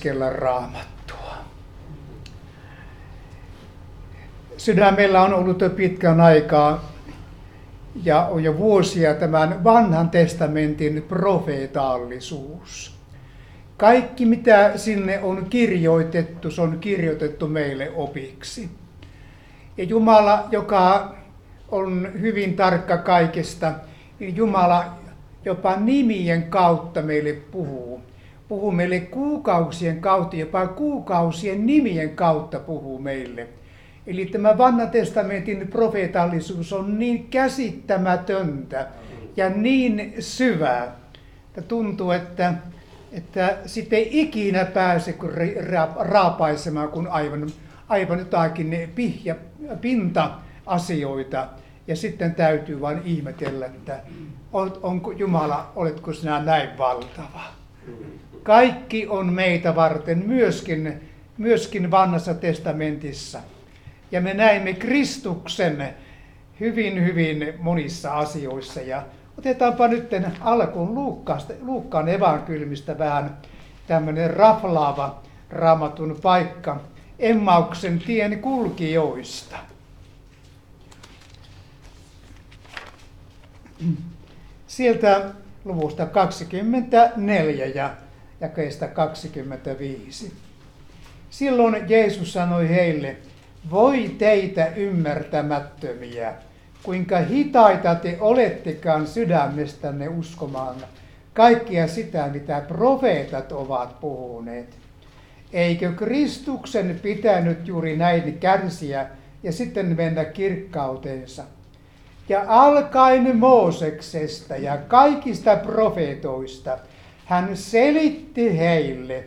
keskellä Raamattua. Sydämellä on ollut jo pitkän aikaa ja on jo vuosia tämän vanhan testamentin profeetaallisuus. Kaikki mitä sinne on kirjoitettu, se on kirjoitettu meille opiksi. Ja Jumala, joka on hyvin tarkka kaikesta, niin Jumala jopa nimien kautta meille puhuu. Puhuu meille kuukausien kautta, jopa kuukausien nimien kautta puhuu meille. Eli tämä vanhan testamentin profeetallisuus on niin käsittämätöntä ja niin syvää, että tuntuu, että sitten ei ikinä pääse raapaisemaan kuin aivan jotakin pinta-asioita. Ja sitten täytyy vain ihmetellä, että onko Jumala, oletko sinä näin valtava? Kaikki on meitä varten, myöskin vanhassa testamentissa. Ja me näemme Kristuksen hyvin monissa asioissa. Ja otetaanpa nyt alkuun Luukkaan evankeliumista vähän tämmöinen raflaava Raamatun paikka Emmauksen tien kulkijoista. Sieltä luvusta 24 ja jakeesta 25. Silloin Jeesus sanoi heille, voi teitä ymmärtämättömiä, kuinka hitaita te olettekaan sydämestänne uskomaan kaikkia sitä, mitä profeetat ovat puhuneet. Eikö Kristuksen pitänyt juuri näin kärsiä ja sitten mennä kirkkautensa? Ja alkaen Mooseksesta ja kaikista profeetoista hän selitti heille,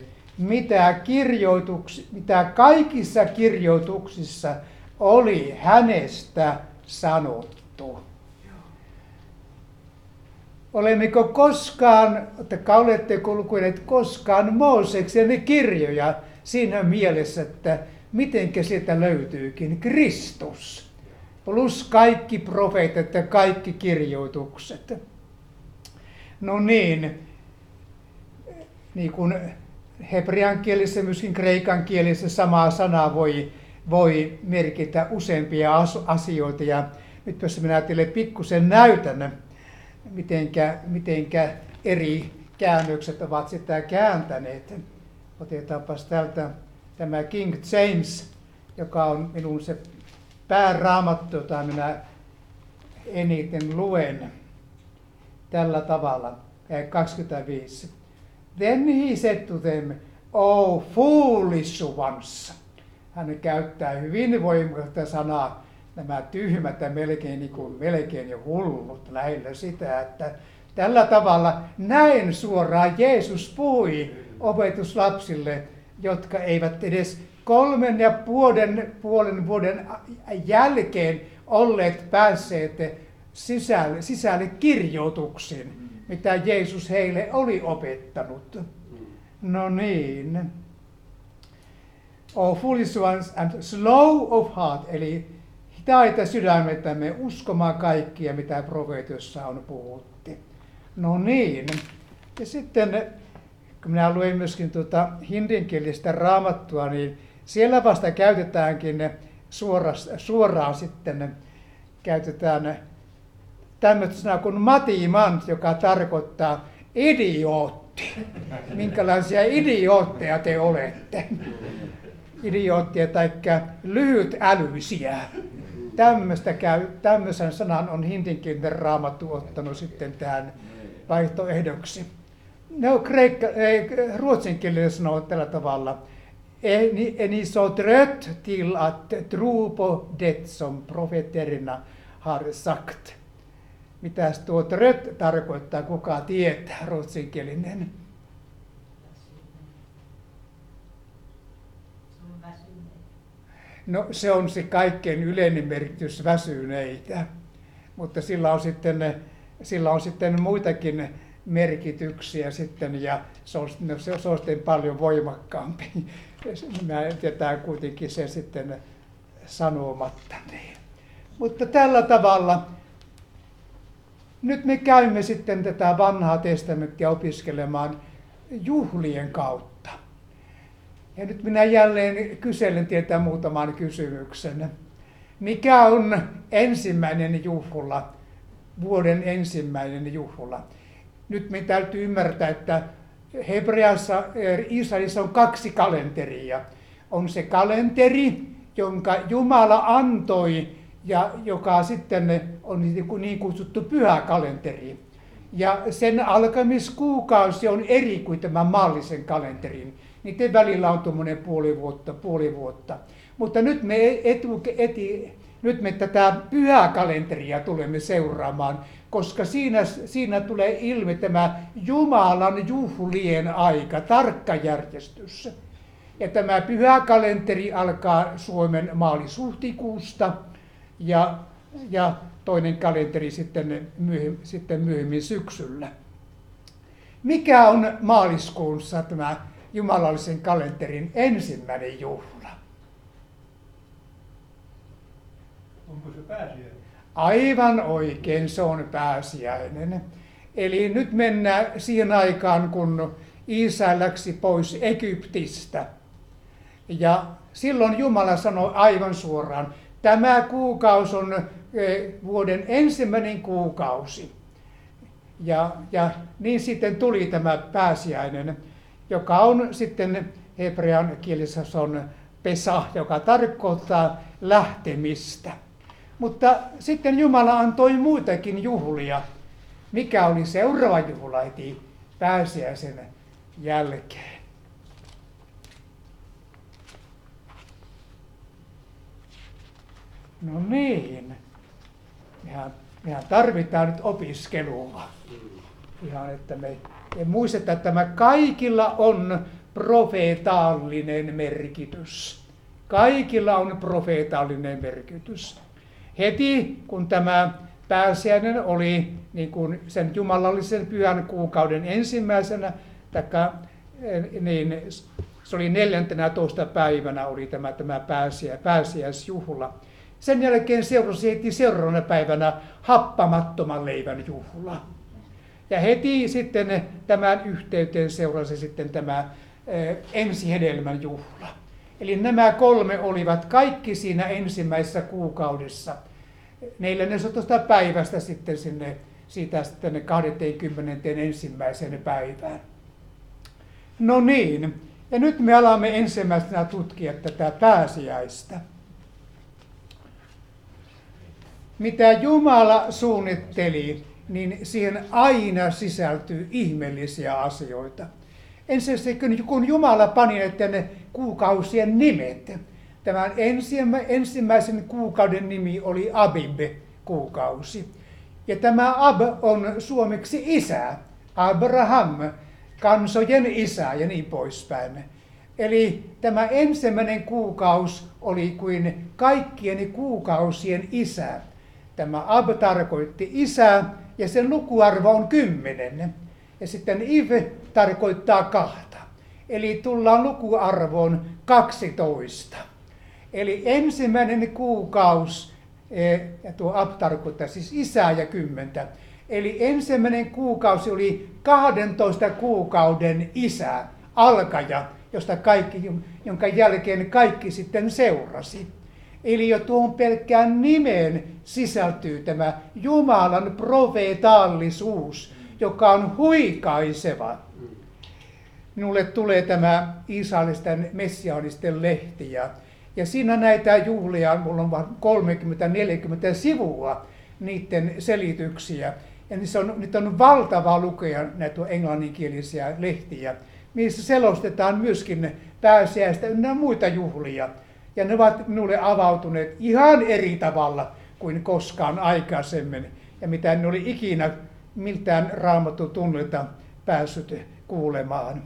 mitä kaikissa kirjoituksissa oli hänestä sanottu. Oletteko lukeneet koskaan Mooseksen kirjoja siinä mielessä, että mitenkä sieltä löytyykin Kristus? Plus kaikki profeetat ja kaikki kirjoitukset. No niin kuin hebrean kielessä, myöskin kreikan kielessä samaa sanaa voi merkitä useampia asioita. Ja nyt jos minä teille pikkusen näytän, mitenkä eri käännökset ovat sitä kääntäneet. Otetaanpas täältä tämä King James, joka on minun se pääraamattu, jota minä eniten luen tällä tavalla. 25. Then he said to them, oh foolish ones. Hän käyttää hyvin voimakasta sanaa, nämä tyhmät ja melkein jo hullut, lähellä sitä, että tällä tavalla näin suoraan Jeesus puhui opetuslapsille, jotka eivät edes 3,5 vuoden jälkeen olleet päässeet sisälle kirjoituksiin, mitä Jeesus heille oli opettanut. No niin. Oh foolish ones and slow of heart, eli hitaita sydämettämme uskomaan kaikkia, mitä profeetoissa on puhuttu. No niin. Ja sitten, kun minä luen myöskin hindinkielistä raamattua, niin siellä vasta käytetäänkin suoraan sitten käytetään tämmöistä sanaa kuin matiman, joka tarkoittaa idiootti. Minkälaisia idiootteja te olette? Idiootteja tai lyhytälyisiä. Tämmöisen sanan on hindinkielinen raamattu ottanut sitten tähän vaihtoehdoksi. No, ruotsinkielinen sanoo tällä tavalla. Är ni så trött till att tro på det som profeterna har sagt? Mitäs tuo trött tarkoittaa, kuka tietää, ruotsinkielinen? No se on se kaikkein yleinen merkitys, väsyneitä, mutta sillä on sitten muitakin merkityksiä sitten, ja se on sitten paljon voimakkaampi. Mä jätän kuitenkin sen sitten sanomatta. Niin. Mutta tällä tavalla nyt me käymme sitten tätä vanhaa testamenttia opiskelemaan juhlien kautta. Ja nyt minä jälleen kyselen teiltä muutaman kysymyksen. Mikä on ensimmäinen juhla, vuoden ensimmäinen juhla? Nyt me täytyy ymmärtää, että Hebreassa, Israelissa on 2 kalenteria. On se kalenteri, jonka Jumala antoi ja joka sitten on niin kutsuttu pyhäkalenteri. Ja sen alkamiskuukausi on eri kuin tämä maallisen kalenterin. Niiden välillä on tuommoinen puoli vuotta. Mutta nyt me tätä pyhäkalenteria tulemme seuraamaan, koska siinä tulee ilmi tämä Jumalan juhlien aika, tarkka järjestys. Ja tämä pyhäkalenteri alkaa Suomen maalis-huhtikuusta ja toinen kalenteri sitten myöhemmin syksyllä. Mikä on maaliskuussa tämä jumalallisen kalenterin ensimmäinen juhla? Onko se pääsiäinen? Aivan oikein, se on pääsiäinen. Eli nyt mennään siihen aikaan, kun Israel läksi pois Egyptistä. Ja silloin Jumala sanoi aivan suoraan, tämä kuukausi on vuoden ensimmäinen kuukausi. Ja niin sitten tuli tämä pääsiäinen, joka on sitten hebrean kielessä on Pesah, joka tarkoittaa lähtemistä. Mutta sitten Jumala antoi muitakin juhlia. Mikä oli seuraava juhla heti pääsiäisen jälkeen? No niin. Mehän tarvitaan nyt opiskelua. Ihan, että me muistetaan, että tämä kaikilla on profeetallinen merkitys. Kaikilla on profeetallinen merkitys. Heti kun tämä pääsiäinen oli niin kuin sen jumalallisen pyhän kuukauden ensimmäisenä, niin se oli 14. päivänä oli tämä pääsiäisjuhla. Sen jälkeen seurasi heti seuraavana päivänä happamattoman leivän juhla. Ja heti sitten tämän yhteyteen seurasi sitten tämä ensihedelmän juhla. Eli nämä 3 olivat kaikki siinä ensimmäisessä kuukaudessa. 14. päivästä sitten siitä sitten 21. päivään. No niin, ja nyt me alamme ensimmäisenä tutkia tätä pääsiäistä. Mitä Jumala suunnitteli, niin siihen aina sisältyy ihmeellisiä asioita. Ensinnäkin kun Jumala pani ne kuukausien nimet, tämän ensimmäisen kuukauden nimi oli Abib-kuukausi. Ja tämä Ab on suomeksi isä, Abraham, kansojen isä ja niin poispäin. Eli tämä ensimmäinen kuukausi oli kuin kaikkien kuukausien isä. Tämä Ab tarkoitti isä ja sen lukuarvo on 10. Ja sitten Iv tarkoittaa 2. Eli tullaan lukuarvoon 12. Eli ensimmäinen kuukausi, ja tuo Ab tarkoittaa siis isää ja 10. Eli ensimmäinen kuukausi oli 12 kuukauden isä, alkaja, jonka jälkeen kaikki sitten seurasi. Eli jo tuohon pelkkään nimeen sisältyy tämä Jumalan profeetaallisuus, joka on huikaiseva. Minulle tulee tämä israelisten messiaanisten lehti ja siinä näitä juhlia, mulla on vain 30-40 sivua niiden selityksiä. Ja nyt on valtava lukea näitä englanninkielisiä lehtiä, missä selostetaan myöskin pääsiäistä ynnä muita juhlia. Ja ne ovat minulle avautuneet ihan eri tavalla kuin koskaan aikaisemmin. Ja mitä en oli ikinä miltään Raamatun tunnelta päässyt kuulemaan.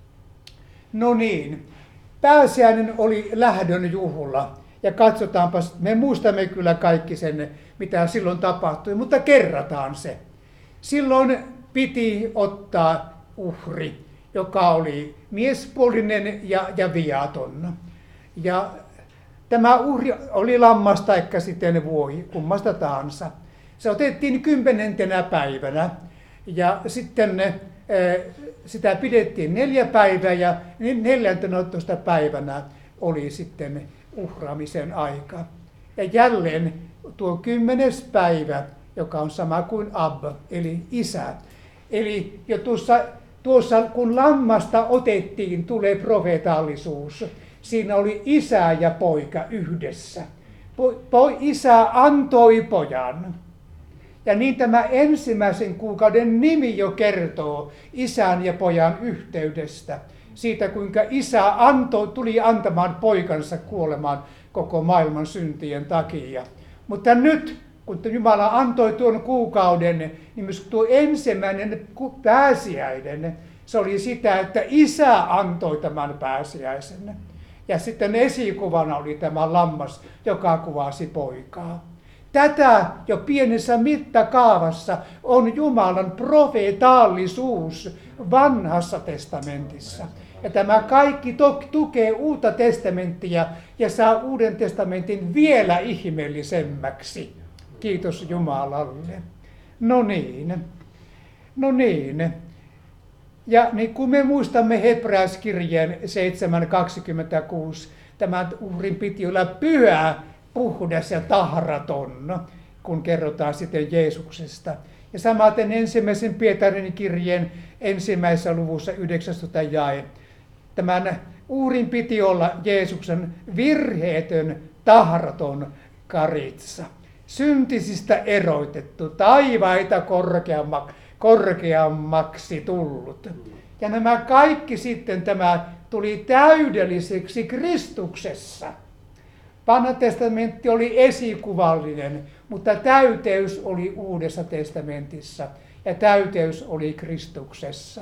No niin, pääsiäinen oli lähdön juhla. Ja katsotaanpa, me muistamme kyllä kaikki sen, mitä silloin tapahtui, mutta kerrataan se. Silloin piti ottaa uhri, joka oli miespuolinen ja viaton. Ja tämä uhri oli lammas taikka sitten vuohi, kummasta tahansa. Se otettiin 10. päivänä ja sitten sitä pidettiin 4 päivää ja 14. päivänä oli sitten uhraamisen aika. Ja jälleen tuo 10. päivä, joka on sama kuin Abba, eli isä. Eli jo tuossa kun lammasta otettiin, tulee profeetallisuus. Siinä oli isä ja poika yhdessä. Isä antoi pojan. Ja niin tämä ensimmäisen kuukauden nimi jo kertoo isän ja pojan yhteydestä. Siitä kuinka isä tuli antamaan poikansa kuolemaan koko maailman syntien takia. Mutta nyt, kun Jumala antoi tuon kuukauden, niin myös tuo ensimmäinen pääsiäinen, se oli sitä, että isä antoi tämän pääsiäisen. Ja sitten esikuvana oli tämä lammas, joka kuvasi poikaa. Tätä jo pienessä mittakaavassa on Jumalan profeetaallisuus vanhassa testamentissa. Ja tämä kaikki tukee uutta testamenttia ja saa uuden testamentin vielä ihmeellisemmäksi. Kiitos Jumalalle. No niin. Ja niin kuin me muistamme Hebrealaiskirjeen 7:26, tämän uhrin piti olla pyhä, puhdas ja tahraton, kun kerrotaan sitten Jeesuksesta. Ja samaten ensimmäisen Pietarin kirjeen 1. luvussa 19. jae. Tämän uhrin piti olla Jeesuksen virheetön, tahraton karitsa. Syntisistä erotettu, taivaita korkeammaksi tullut. Ja nämä kaikki sitten tämä tuli täydelliseksi Kristuksessa. Vanha testamentti oli esikuvallinen, mutta täyteys oli Uudessa testamentissa ja täyteys oli Kristuksessa.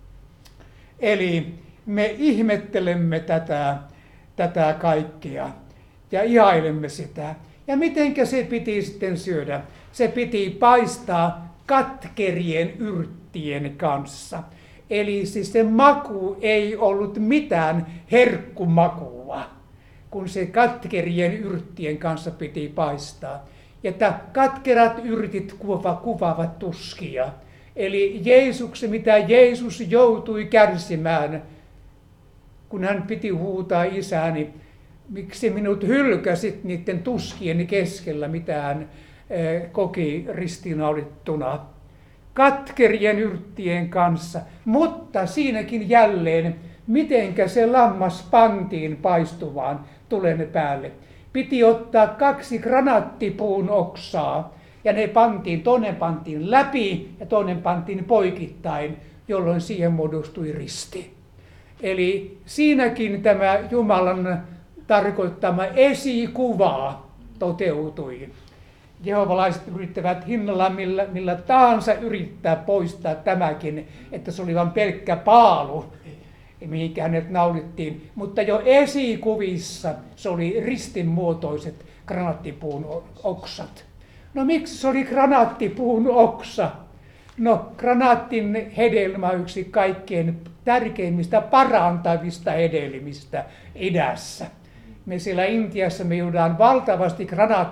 Eli me ihmettelemme tätä kaikkea ja ihailemme sitä. Ja mitenkä se piti sitten syödä? Se piti paistaa katkerien yrttien kanssa. Eli siis se maku ei ollut mitään herkkumakua, kun se katkerien yrttien kanssa piti paistaa. Että katkerat yrtit kuvaavat tuskia. Eli mitä Jeesus joutui kärsimään, kun hän piti huutaa isääni, miksi minut hylkäsit niiden tuskien keskellä, mitä hän koki ristiinnaulituna. Katkerien yrttien kanssa, mutta siinäkin jälleen, mitenkä se lammas pantiin paistuvaan tulen päälle. Piti ottaa 2 granaattipuun oksaa, ja toinen pantiin läpi ja toinen pantiin poikittain, jolloin siihen muodostui risti. Eli siinäkin tämä Jumalan tarkoittama esikuva toteutui. Jehovalaiset yrittävät hinnalla millä tahansa yrittää poistaa tämäkin, että se oli vain pelkkä paalu, mihin hänet naulittiin. Mutta jo esikuvissa se oli ristinmuotoiset granaattipuun oksat. No miksi se oli granaattipuun oksa? No granaattin hedelmä on yksi kaikkein tärkeimmistä parantavista hedelmistä idässä. Me siellä Intiassa me juodaan valtavasti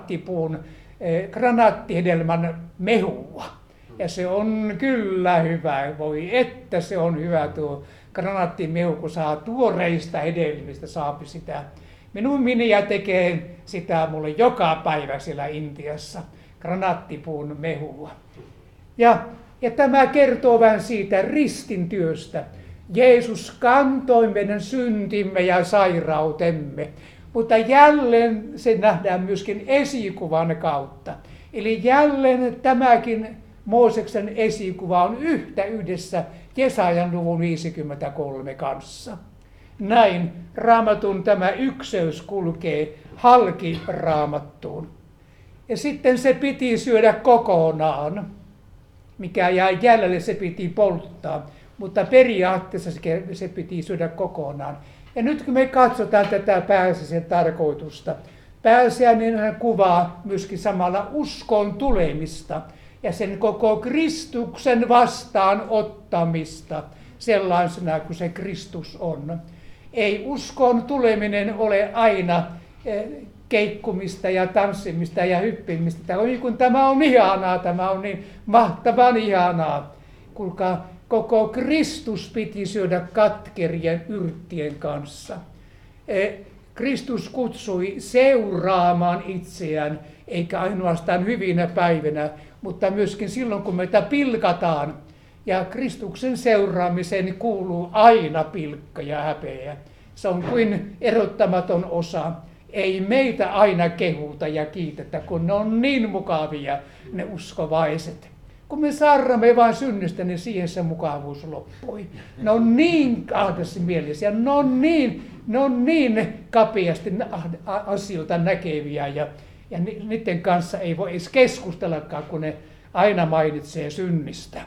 granaattihedelmän mehua. Ja se on kyllä hyvä. Voi että se on hyvä tuo granaattimehu, kun saa tuoreista hedelmistä saapi sitä. Minun miniä tekee sitä mulle joka päivä siellä Intiassa, granaattipuun mehua. Ja tämä kertoo vähän siitä ristin työstä. Jeesus kantoi meidän syntimme ja sairautemme, mutta jälleen se nähdään myöskin esikuvan kautta. Eli jälleen tämäkin Mooseksen esikuva on yhdessä Jesajan luvun 53 kanssa. Näin Raamatun tämä ykseys kulkee halki Raamattuun. Ja sitten se piti syödä kokonaan. Mikä jäi jäljelle, se piti polttaa. Mutta periaatteessa se piti syödä kokonaan. Ja nyt kun me katsotaan tätä pääsiäisen tarkoitusta, pääsiäinen kuvaa myöskin samalla uskon tulemista ja sen koko Kristuksen vastaanottamista sellaisena kuin se Kristus on. Ei uskon tuleminen ole aina keikkumista ja tanssimista ja hyppimistä. Kun tämä on ihanaa, tämä on niin mahtavan ihanaa. Kuulkaa, koko Kristus piti syödä katkerien yrttien kanssa. Kristus kutsui seuraamaan itseään, eikä ainoastaan hyvinä päivinä, mutta myöskin silloin, kun meitä pilkataan. Ja Kristuksen seuraamiseen kuuluu aina pilkka ja häpeä. Se on kuin erottamaton osa. Ei meitä aina kehuta ja kiitetä, kun ne on niin mukavia, ne uskovaiset. Kun me saarnamme vain synnistä, niin siihen se mukavuus loppui. Ne on niin ahdasmielisiä, ne on niin kapeasti asioita näkeviä ja niiden kanssa ei voi edes keskustellakaan, kun ne aina mainitsee synnistä.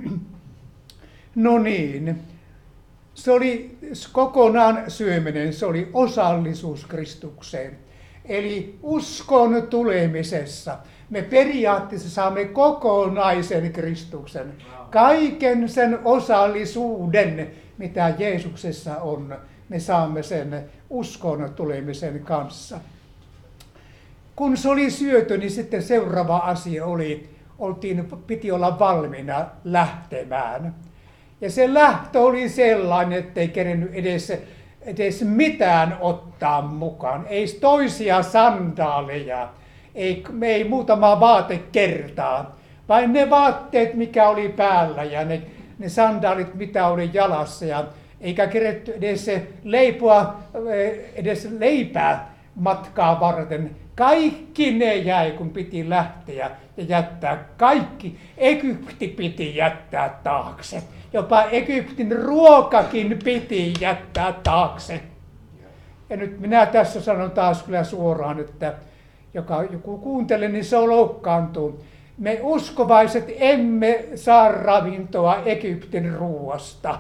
No niin, se oli kokonaan syöminen, se oli osallisuus Kristukseen. Eli uskon tulemisessa me periaatteessa saamme kokonaisen Kristuksen, kaiken sen osallisuuden, mitä Jeesuksessa on, me saamme sen uskon tulemisen kanssa. Kun se oli syöty, niin sitten seuraava asia piti olla valmiina lähtemään. Ja se lähtö oli sellainen, ettei kerennyt edes mitään ottaa mukaan. Ei toisia sandaaleja, ei muutamaa vaatekertaa, vain ne vaatteet, mikä oli päällä ja ne sandaalit, mitä oli jalassa. Ja eikä keretty edes leipoa edes leipää matkaa varten. Kaikki ne jäi, kun piti lähteä ja jättää. Kaikki. Egypti piti jättää taakse. Jopa Egyptin ruokakin piti jättää taakse. Ja nyt minä tässä sanon taas kyllä suoraan, että joku kuuntelee, niin se loukkaantuu. Me uskovaiset emme saa ravintoa Egyptin ruoasta.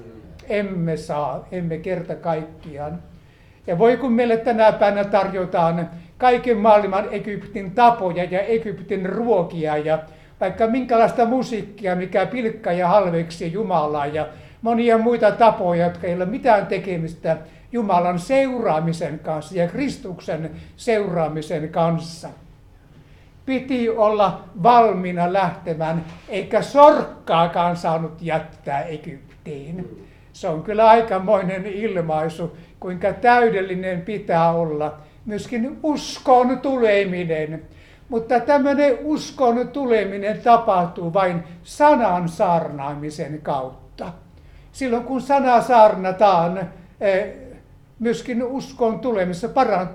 Emme kerta kaikkiaan. Ja voi kun meille tänä päivänä tarjotaan kaiken maailman Egyptin tapoja ja Egyptin ruokia ja vaikka minkälaista musiikkia, mikä pilkkaa ja halveksii Jumalaa ja monia muita tapoja, jotka ei ole mitään tekemistä Jumalan seuraamisen kanssa ja Kristuksen seuraamisen kanssa. Piti olla valmiina lähtemään, eikä sorkkaakaan saanut jättää Egyptiin. Se on kyllä aikamoinen ilmaisu, kuinka täydellinen pitää olla. Myöskin uskon tuleminen. Mutta tämmöinen uskon tuleminen tapahtuu vain sanan saarnaamisen kautta. Silloin kun sana saarnataan, myöskin uskon tulemisessa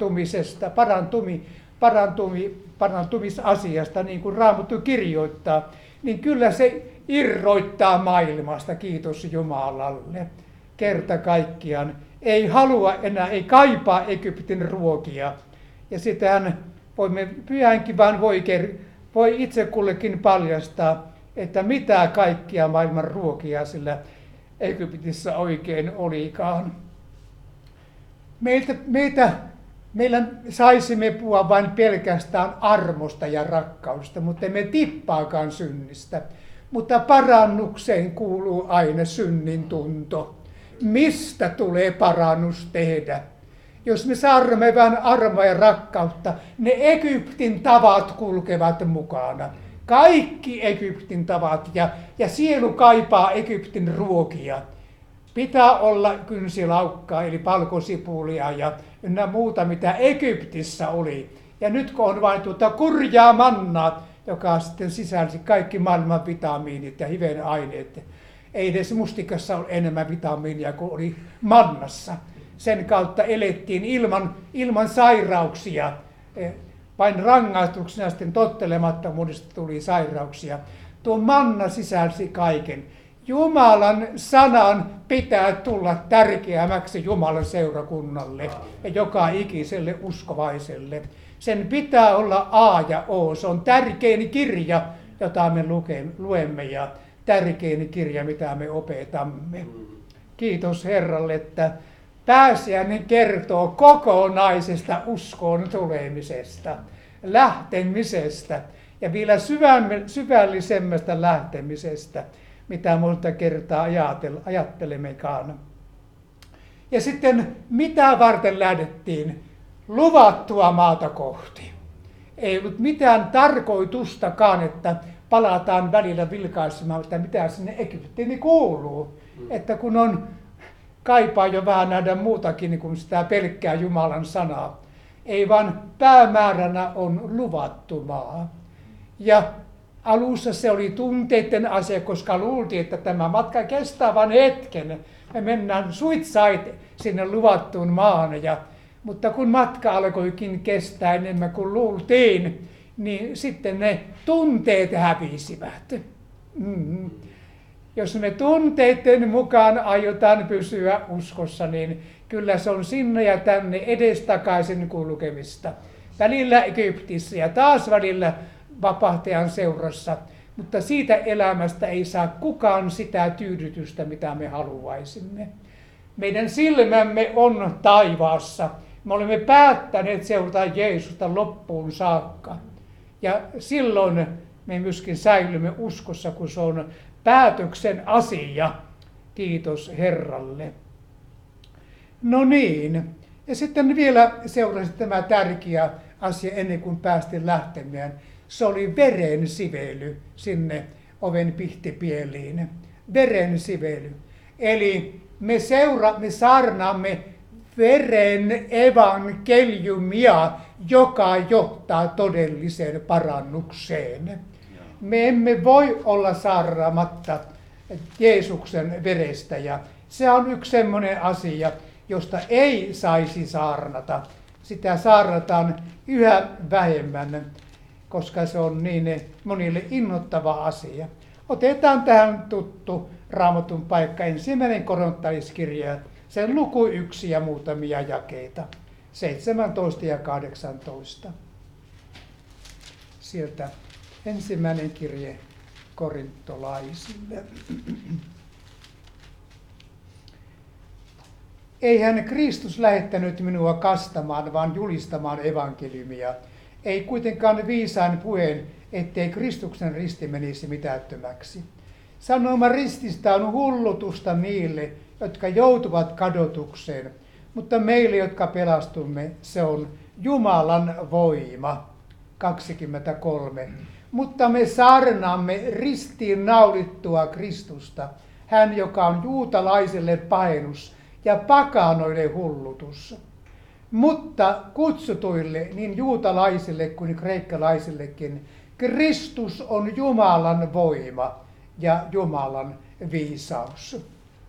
parantumisasiasta, niin kuin Raamattu kirjoittaa, niin kyllä se irroittaa maailmasta, kiitos Jumalalle. Kerta kaikkiaan ei halua enää, ei kaipaa Egyptin ruokia. Ja sitähän pyhänkin vaan voi itse kullekin paljastaa, että mitä kaikkia maailman ruokia sillä Egyptissä oikein olikaan. Meillä saisimme puhua vain pelkästään armosta ja rakkaudesta, mutta emme tippaakaan synnistä. Mutta parannukseen kuuluu aina synnin tunto. Mistä tulee parannus tehdä? Jos me saarnamme vain armoa ja rakkautta, ne Egyptin tavat kulkevat mukana. Kaikki Egyptin tavat ja sielu kaipaa Egyptin ruokia. Pitää olla kynsilaukkaa eli palkosipulia ja ynnä muuta mitä Egyptissä oli. Ja nyt kun on vain kurjaa mannaa, joka sitten sisälsi kaikki maailman vitamiinit ja hivenaineet. Ei edes mustikassa ole enemmän vitamiinia kuin oli mannassa. Sen kautta elettiin ilman sairauksia. Vain rangaistuksena sitten tottelemattomuudesta tuli sairauksia. Tuo manna sisälsi kaiken. Jumalan sanan pitää tulla tärkeämmäksi Jumalan seurakunnalle ja joka ikiselle uskovaiselle. Sen pitää olla A ja O. Se on tärkein kirja, jota me luemme ja tärkein kirja, mitä me opetamme. Kiitos Herralle, että pääsiäinen kertoo kokonaisesta uskoon tulemisesta, lähtemisestä ja vielä syvällisemmästä lähtemisestä, mitä monta kertaa ajattelemmekaan. Ja sitten mitä varten lähdettiin? Luvattua maata kohti. Ei ollut mitään tarkoitustakaan, että palataan välillä vilkaisemaan, että mitä sinne Egyptiin kuuluu. Että kun on kaipaa jo vähän nähdä muutakin niin kuin sitä pelkkää Jumalan sanaa. Ei vaan päämääränä on luvattu maa. Ja alussa se oli tunteiden asia, koska luultiin, että tämä matka kestää vain hetken. Me mennään suitsait sinne luvattuun maahan. Mutta kun matka alkoikin kestää enemmän kuin luultiin, niin sitten ne tunteet hävisivät. Jos me tunteiden mukaan aiotaan pysyä uskossa, niin kyllä se on sinne ja tänne edestakaisin kulkemista. Välillä Egyptissä ja taas välillä vapahtajan seurassa, mutta siitä elämästä ei saa kukaan sitä tyydytystä, mitä me haluaisimme. Meidän silmämme on taivaassa. Me olemme päättäneet seurata Jeesusta loppuun saakka. Ja silloin me myöskin säilymme uskossa, kun se on päätöksen asia. Kiitos Herralle. No niin. Ja sitten vielä seurasi tämä tärkeä asia ennen kuin päästiin lähtemään. Se oli veren sively sinne oven pihtipieliin. Veren sively. Eli me saarnaamme veren evankeliumia, joka johtaa todelliseen parannukseen. Me emme voi olla saarnaamatta Jeesuksen verestä, ja se on yksi semmoinen asia, josta ei saisi saarnata. Sitä saarnataan yhä vähemmän, koska se on niin monille innoittava asia. Otetaan tähän tuttu Raamatun paikka, 1. Korontaiskirja, sen luku 1 ja muutamia jakeita, 17 ja 18. Sieltä ensimmäinen kirje korintolaisille. Eihän Kristus lähettänyt minua kastamaan, vaan julistamaan evankeliumia. Ei kuitenkaan viisaan puheen, ettei Kristuksen risti menisi mitättömäksi. Sanoma rististä on hullutusta niille, jotka joutuvat kadotukseen, mutta meille, jotka pelastumme, se on Jumalan voima. 23. Mutta me saarnaamme ristiin naulittua Kristusta, hän joka on juutalaiselle pahennus ja pakanoille hullutus. Mutta kutsutuille, niin juutalaisille kuin kreikkalaisillekin, Kristus on Jumalan voima ja Jumalan viisaus.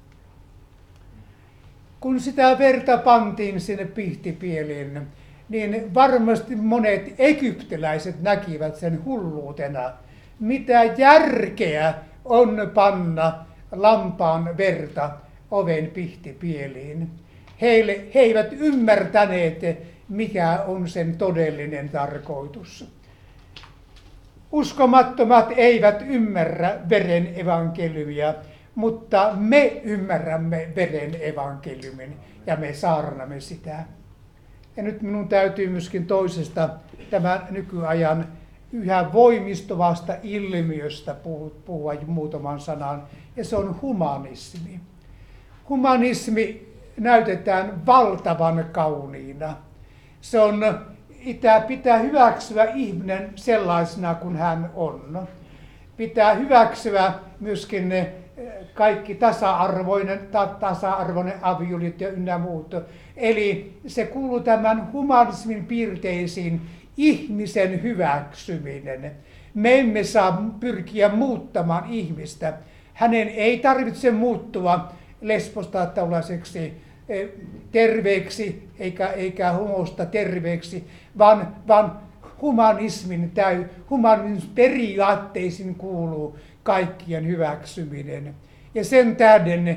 Kun sitä verta pantiin sinne pihtipieliin, niin varmasti monet egyptiläiset näkivät sen hulluutena. Mitä järkeä on panna lampaan verta oven pihtipieliin? He eivät ymmärtäneet, mikä on sen todellinen tarkoitus. Uskomattomat eivät ymmärrä veren evankeliumia, mutta me ymmärrämme veren evankeliumin ja me saarnamme sitä. Ja nyt minun täytyy myöskin toisesta tämän nykyajan yhä voimistuvasta ilmiöstä puhua muutaman sanan, ja se on humanismi. Humanismi näytetään valtavan kauniina. Se on, pitää hyväksyä ihminen sellaisena kuin hän on. Pitää hyväksyä myöskin kaikki tasa-arvoinen avioliitto ynnä muut. Eli se kuuluu tämän humanismin piirteisiin ihmisen hyväksyminen. Me emme saa pyrkiä muuttamaan ihmistä. Hänen ei tarvitse muuttua lesbosta tällaiseksi terveeksi eikä homosta terveeksi, vaan humanismin periaatteisiin kuuluu kaikkien hyväksyminen. Ja sen tähden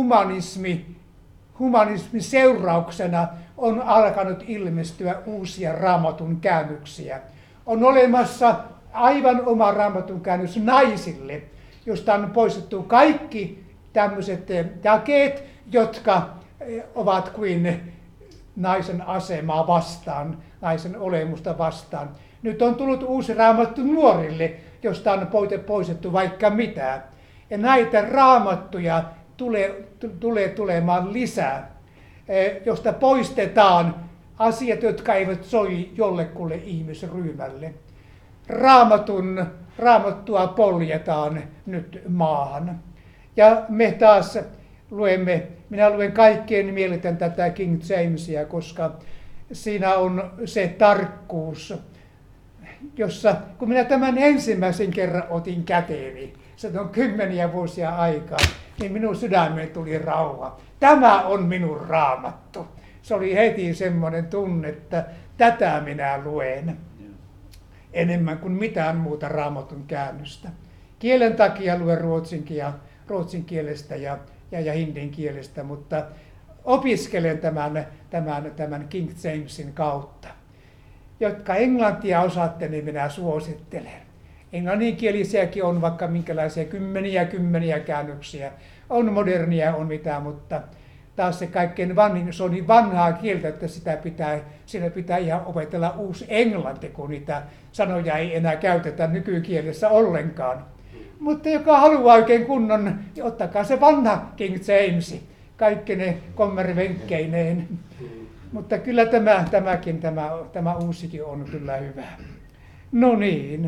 humanismin seurauksena on alkanut ilmestyä uusia Raamatun käännöksiä. On olemassa aivan oma Raamatun käännös naisille, josta on poistettu kaikki tämmöiset jakeet, jotka ovat kuin naisen asemaa vastaan, naisen olemusta vastaan. Nyt on tullut uusi Raamattu nuorille, josta on poistettu vaikka mitä. Ja näitä raamattuja tulee tulemaan lisää, josta poistetaan asiat, jotka eivät sovi jollekulle ihmisryhmälle. Raamattua poljetaan nyt maahan. Ja me taas minä luen kaikkein mieliten tätä King Jamesia, koska siinä on se tarkkuus, jossa kun minä tämän ensimmäisen kerran otin käteeni, se on 10 vuosia aikaa, niin minun sydämeen tuli rauha. Tämä on minun Raamattu. Se oli heti semmoinen tunne, että tätä minä luen enemmän kuin mitään muuta Raamatun käännöstä. Kielen takia luen ruotsin kielestä ja hindin kielestä, mutta opiskelen tämän King Jamesin kautta. Jotka englantia osaatte, niin minä suosittelen. Englanninkielisiäkin on vaikka minkälaisia kymmeniä käännöksiä. On modernia, on mitä, mutta taas se kaikkein vanhin, se on niin vanhaa kieltä, että siinä pitää ihan opetella uusi englanti, kun niitä sanoja ei enää käytetä nykykielessä ollenkaan. Mutta joka haluaa oikein kunnon, niin ottakaa se vanha King James, kaikki ne kommervenkkeineen. Mutta kyllä tämä uusikin on kyllä hyvä. No niin.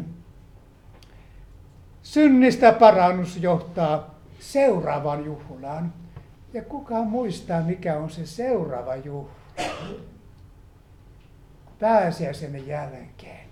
Synnistä parannus johtaa seuraavaan juhlaan. Ja kuka muistaa, mikä on se seuraava juhla? Pääsiäisen jälkeen.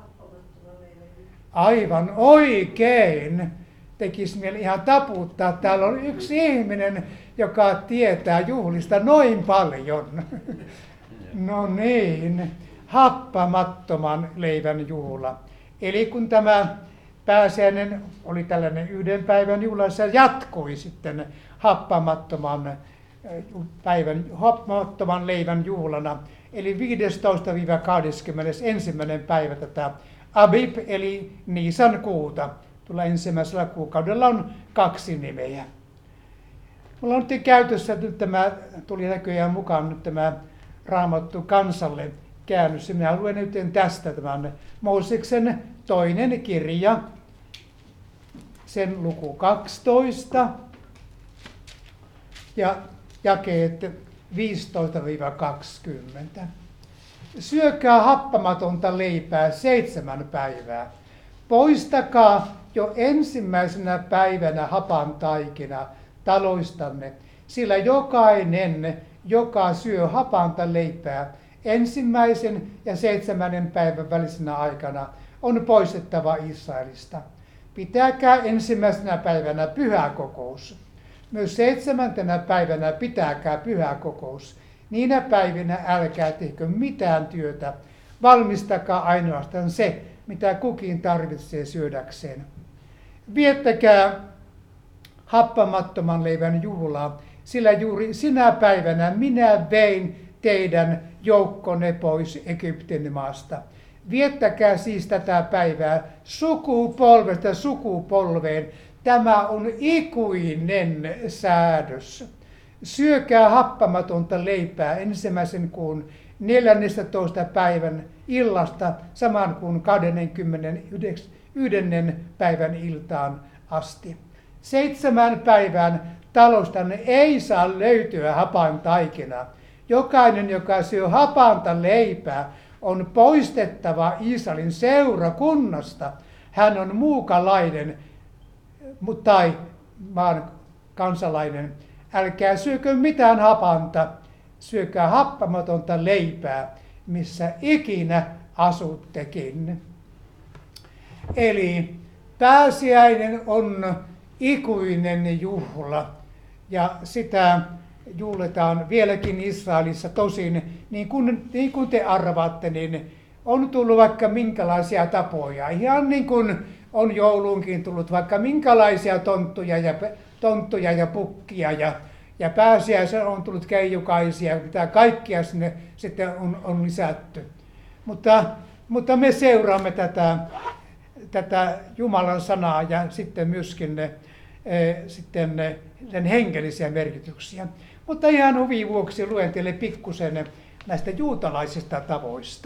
Aivan oikein. Tekisi mieli ihan taputtaa. Täällä on yksi ihminen, joka tietää juhlista noin paljon. No niin, happamattoman leivän juhla. Eli kun tämä pääsiäinen oli tällainen 1 päivän juhla, se jatkui sitten happamattoman leivän juhlana. Eli 15-21. päivä tätä Abib, eli Niisan kuuta. Tuolla ensimmäisellä kuukaudella on 2 nimeä. Mulla on nyt käytössä, nyt tuli näköjään mukaan nyt tämä Raamattu kansalle käännös. Minä luen nyt tästä tämän Mooseksen 2. kirja, sen luku 12 ja jakeet 15-20. Syökää happamatonta leipää 7 päivää. Poistakaa jo ensimmäisenä päivänä hapan taikina taloistanne, sillä jokainen, joka syö hapanta leipää ensimmäisen ja 7. päivän välisenä aikana, on poistettava Israelista. Pitäkää ensimmäisenä päivänä pyhäkokous. Myös 7. päivänä pitäkää pyhäkokous. Niinä päivinä älkää tehkö mitään työtä. Valmistakaa ainoastaan se, mitä kukin tarvitsee syödäkseen. Viettäkää happamattoman leivän juhlaa, sillä juuri sinä päivänä minä vein teidän joukkonne pois Egyptin maasta. Viettäkää siis tätä päivää sukupolvesta sukupolveen. Tämä on ikuinen säädös. Syökää happamatonta leipää ensimmäisen kuun 14. päivän illasta saman kuun 21. päivän iltaan asti. 7 päivän talostanne ei saa löytyä hapan taikinaa. Jokainen, joka syö hapanta leipää, on poistettava Israelin seurakunnasta. Hän on muukalainen tai maan kansalainen. Älkää syökö mitään hapanta, syökää happamatonta leipää, missä ikinä asuttekin. Eli pääsiäinen on ikuinen juhla ja sitä juhletaan vieläkin Israelissa. Tosin, niin kuin te arvaatte, niin on tullut vaikka minkälaisia tapoja. Ihan niin kuin on jouluunkin tullut vaikka minkälaisia tonttuja ja pukkia ja pääsiäisen on tullut keijukaisia, mitä kaikkia sinne sitten on lisätty. Mutta me seuraamme tätä Jumalan sanaa ja sitten myöskin sen hengellisiä merkityksiä. Mutta ihan huvin vuoksi luen teille pikkusen näistä juutalaisista tavoista.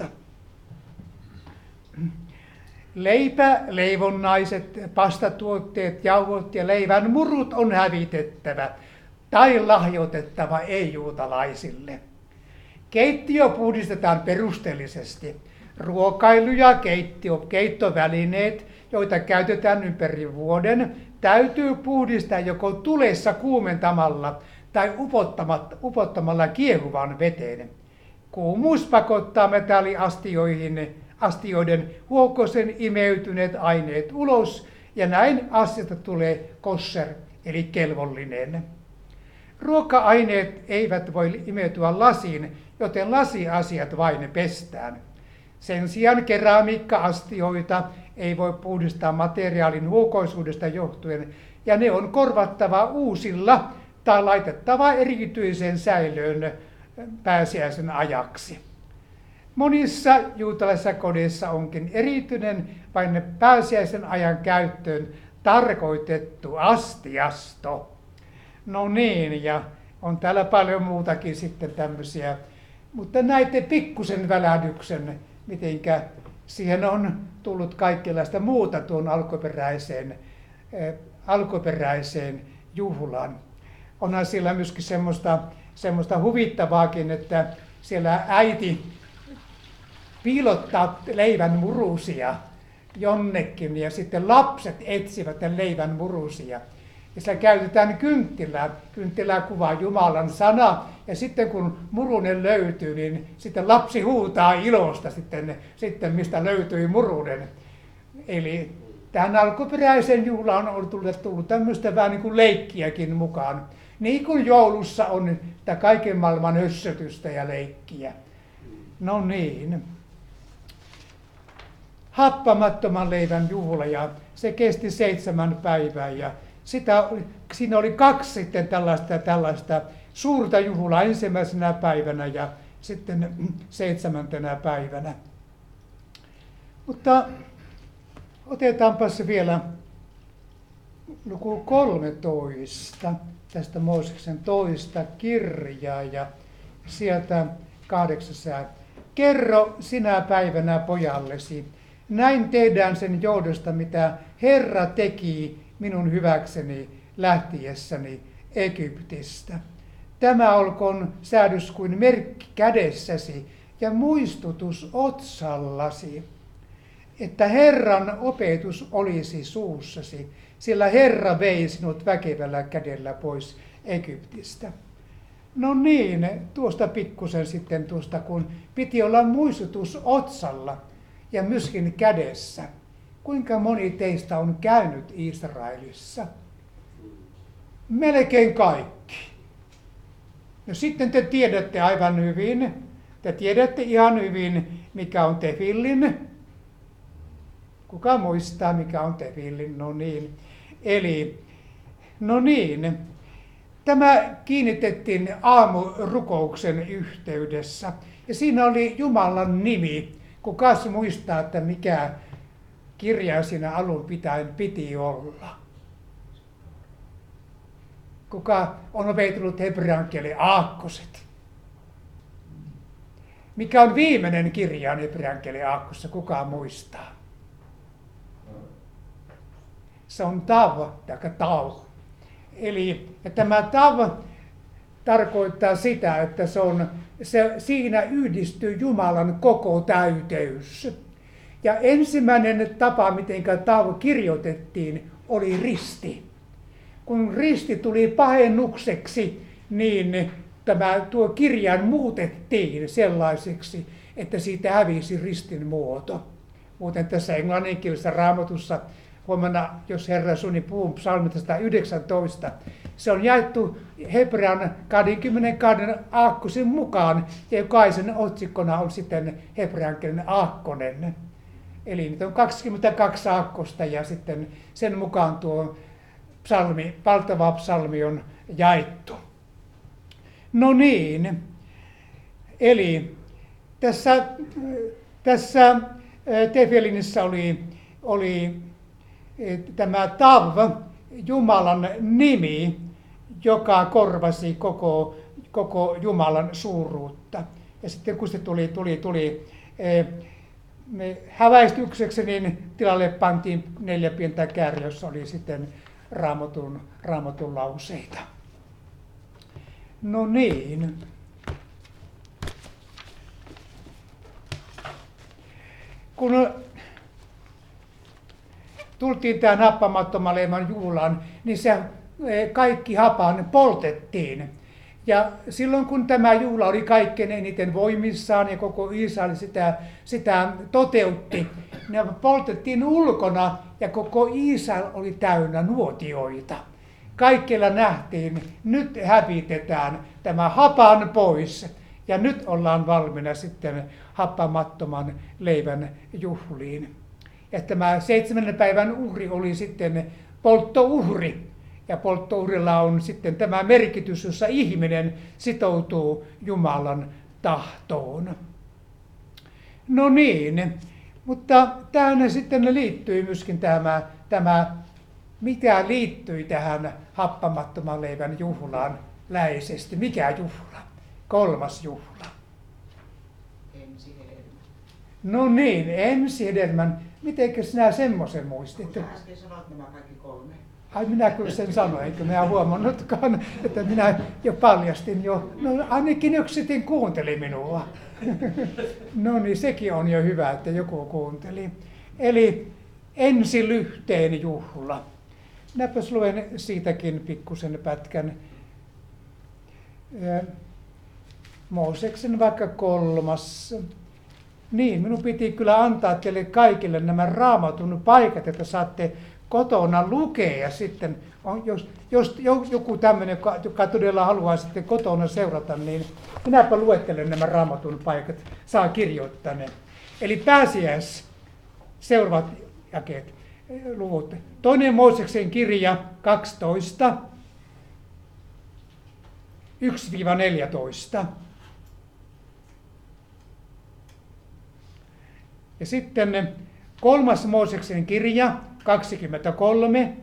Leipä, leivonnaiset, pastatuotteet, jauhot ja leivän murut on hävitettävä tai lahjoitettava ei-juutalaisille. Keittiö puhdistetaan perusteellisesti. Ruokailu- ja keittovälineet, joita käytetään ympäri vuoden, täytyy puhdistaa joko tulessa kuumentamalla tai upottamalla kiehuvaan veteen. Kuumuus pakottaa metalliastioiden huokosen imeytyneet aineet ulos ja näin asiasta tulee kosher eli kelvollinen. Ruoka-aineet eivät voi imeytyä lasiin, joten lasiasiat vain pestään. Sen sijaan keramiikka-astioita ei voi puhdistaa materiaalin huokoisuudesta johtuen ja ne on korvattava uusilla tai laitettava erityiseen säilöön pääsiäisen ajaksi. Monissa juutalaisissa kodeissa onkin erityinen vain pääsiäisen ajan käyttöön tarkoitettu astiasto. No niin, ja on täällä paljon muutakin sitten tämmöisiä, mutta näitte pikkusen välähdyksen, mitenkä siihen on tullut kaikenlaista muuta tuon alkuperäiseen juhlaan. Onhan siellä myöskin semmoista huvittavaakin, että siellä äiti piilottaa leivän murusia jonnekin ja sitten lapset etsivät leivän murusia. Ja siellä käytetään kynttilää. Kynttilää kuvaa Jumalan sana. Ja sitten kun murunen löytyy, niin sitten lapsi huutaa ilosta sitten mistä löytyi murunen. Eli tähän alkuperäiseen juhlaan on tullut tämmöistä vähän niin kuin leikkiäkin mukaan. Niin kuin joulussa on sitä kaiken maailman hössötystä ja leikkiä. No niin. Happamattoman leivän juhla ja se kesti 7 päivää ja siinä oli 2 sitten tällaista suurta juhlaa ensimmäisenä päivänä ja sitten 7. päivänä. Mutta otetaanpas vielä luku 13 tästä Mooseksen toista kirjaa ja sieltä 8. Kerro sinä päivänä pojallesi, näin tehdään sen johdosta, mitä Herra teki minun hyväkseni lähtiessäni Egyptistä. Tämä olkoon säädös kuin merkki kädessäsi ja muistutus otsallasi, että Herran opetus olisi suussasi, sillä Herra vei sinut väkevällä kädellä pois Egyptistä. No niin, tuosta pikkusen sitten tuosta, kun piti olla muistutus otsalla ja myöskin kädessä. Kuinka moni teistä on käynyt Israelissa? Melkein kaikki. No sitten te tiedätte aivan hyvin, te tiedätte ihan hyvin, mikä on tefillin. Kuka muistaa, mikä on tefillin? No niin. Eli, no niin, tämä kiinnitettiin aamurukouksen yhteydessä. Ja siinä oli Jumalan nimi. Kukas muistaa, että mikä kirja siinä alun pitäen piti olla? Kuka on opetellut hebrean kielen aakkoset? Mikä on viimeinen kirja hebrean kielen aakkossa? Kuka muistaa? Se on tav, tai tav. Eli tämä tav tarkoittaa sitä, että siinä yhdistyy Jumalan koko täyteys. Ja ensimmäinen tapa, miten tav kirjoitettiin, oli risti. Kun risti tuli pahennukseksi, niin tuo kirjan muutettiin sellaiseksi, että siitä hävisi ristin muoto. Muuten tässä englanninkielisessä Raamatussa huomenna, jos Herra suni puhun psalmista 119, se on jaettu hebrean 22 aakkosen mukaan, ja jokaisen otsikkona on sitten hebrean kielen aakkonen. Eli nyt on 22 aakkosta, ja sitten sen mukaan tuo valtava psalmi on jaettu. No niin, eli tässä Tefillinissä oli tämä Tav, Jumalan nimi, joka korvasi koko Jumalan suuruutta. Ja sitten kun se tuli häväistykseksi, niin tilalle pantiin 4 pientä kääriä, jossa oli sitten raamatun lauseita. No niin. kun tultiin tähän happamattoman leivän juhlaan, niin se kaikki hapan poltettiin. Ja silloin kun tämä juhla oli kaikkein eniten voimissaan ja koko Israel sitä toteutti, ne poltettiin ulkona ja koko Israel oli täynnä nuotioita. Kaikkialla nähtiin, nyt hävitetään tämä hapan pois ja nyt ollaan valmiina sitten happamattoman leivän juhliin. Ja tämä 7. päivän uhri oli sitten polttouhri. Ja polttouhrilla on sitten tämä merkitys, jossa ihminen sitoutuu Jumalan tahtoon. No niin, mutta tähän sitten liittyy myöskin tämä mikä liittyi tähän happamattoman leivän juhlaan läheisesti. Mikä juhla? 3. juhla. Ensihedelmä. No niin, ensihedelmän. Mitenkä sinä semmoisen muistit? Kun sä äsken sanoit nämä kaikki 3. Ai minä kyllä sen sanoin, eikö minä huomannutkaan, että minä jo paljastin jo. No ainakin yksi sitten kuunteli minua. No niin, sekin on jo hyvä, että joku kuunteli. Eli ensilyhteen juhla. Minäpäs luen siitäkin pikkusen pätkän. Mooseksen vaikka 3. Niin, minun piti kyllä antaa teille kaikille nämä Raamatun paikat, että saatte kotona lukea ja sitten, jos joku tämmöinen, joka todella haluaa sitten kotona seurata, niin minäpä luettelen nämä Raamatun paikat, saa kirjoittaa ne. Eli pääsiäis, seuraavat jakeet, luvut. 2. Mooseksen kirja 12, 1-14. Ja sitten 3. Mooseksen kirja 23,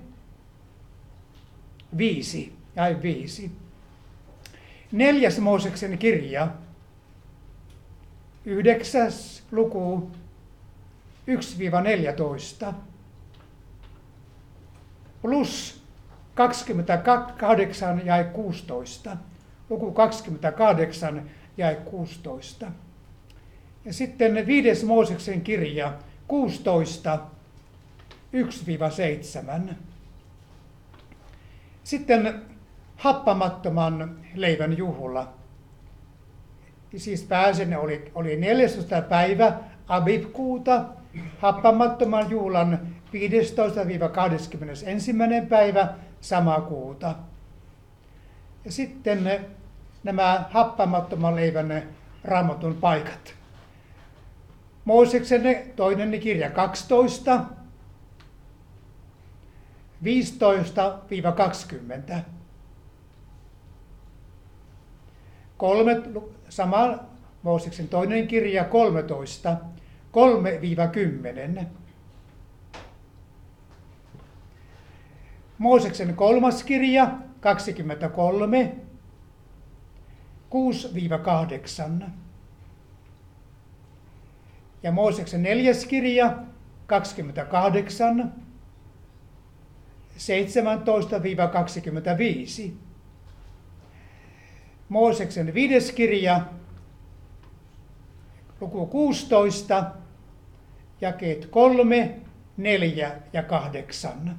5. 4. Mooseksen kirja 9. luku 1-14 plus 28 ja 16. Luku 28 ja 16. Ja sitten 5. Mooseksen kirja 16, 1-7. Sitten happamattoman leivän juhla. Siis pääsiäinen oli 14. päivä Abib-kuuta, happamattoman juhlan 15-21. päivä sama kuuta. Ja sitten nämä happamattoman leivän Raamatun paikat. Mooseksen 2. kirja 12, 15-20. 3. Sama Mooseksen 2. kirja 13, 3-10. Mooseksen 3. kirja 23, 6-8. Ja Mooseksen 4. kirja 28, 17-25. Mooseksen 5. kirja, luku 16, jakeet 3, 4 ja 8.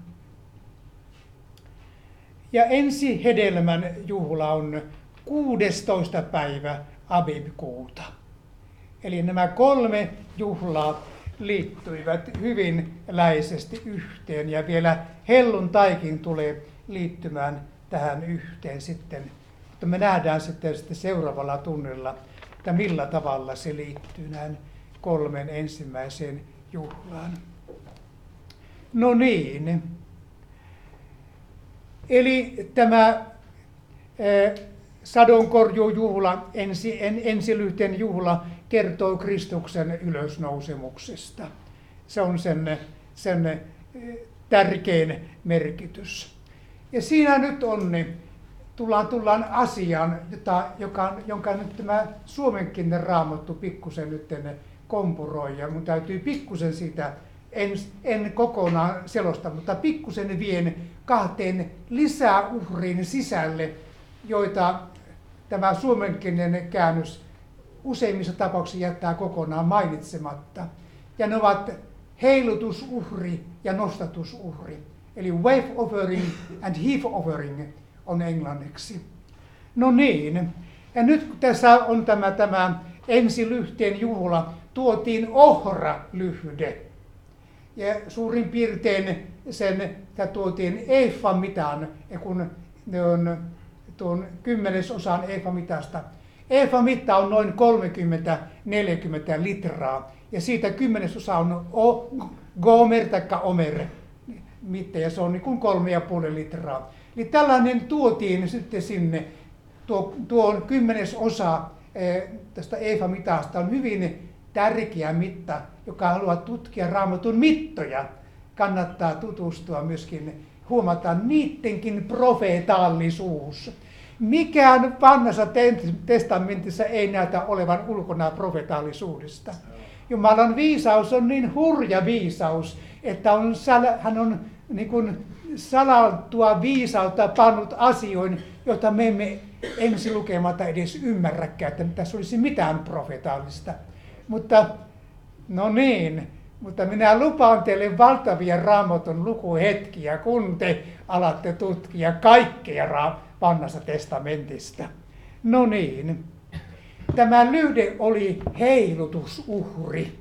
Ja ensihedelmän juhla on 16. päivä Abib-kuuta. Eli nämä 3 juhlaa liittyivät hyvin läheisesti yhteen ja vielä helluntaikin tulee liittymään tähän yhteen sitten. Mutta me nähdään sitten seuraavalla tunnilla, että millä tavalla se liittyy näihin 3 ensimmäiseen juhlaan. No niin. Eli tämä sadonkorjuujuhla, ensilyhteen juhla, kertoo Kristuksen ylösnousemuksesta. Se on sen tärkein merkitys. Ja siinä nyt on, niin tullaan asiaan, jonka nyt tämä suomenkielinen Raamattu pikkusen nyt kompuroi. Ja mun täytyy pikkusen siitä, en kokonaan selosta, mutta pikkusen vien 2 lisäuhrin sisälle, joita tämä suomenkielinen käännös useimmissa tapauksissa jättää kokonaan mainitsematta. ja ne ovat heilutusuhri ja nostatusuhri. Eli wave offering and heave offering on englanniksi. No niin, ja nyt kun tässä on tämä ensilyhteen juhla, tuotiin ohralyhde. Ja suurin piirtein sen tuotiin efa-mitan, kun ne on tuon 10% efa-mitasta. Efa-mitta on noin 30-40 litraa, ja siitä 10% on gomer tai omer mitta, ja se on niin kuin 3,5 litraa. Eli tällainen tuotiin sitten sinne. Tuo 10% tästä efa-mitasta on hyvin tärkeä mitta, joka haluaa tutkia Raamatun mittoja. Kannattaa tutustua myöskin, huomata niidenkin profeetaallisuus. Mikään vanhassa testamentissa ei näytä olevan ulkona profeetaallisuudesta. Jumalan viisaus on niin hurja viisaus, että hän on niin kuin salattua viisautta pannut asioihin, joita me emme ensi lukematta edes ymmärräkään, että tässä olisi mitään profeetaalista. Mutta no niin, mutta minä lupaan teille valtavia Raamatun lukuhetkiä, kun te alatte tutkia kaikkea vanhasta testamentista. No niin, tämä lyhde oli heilutusuhri.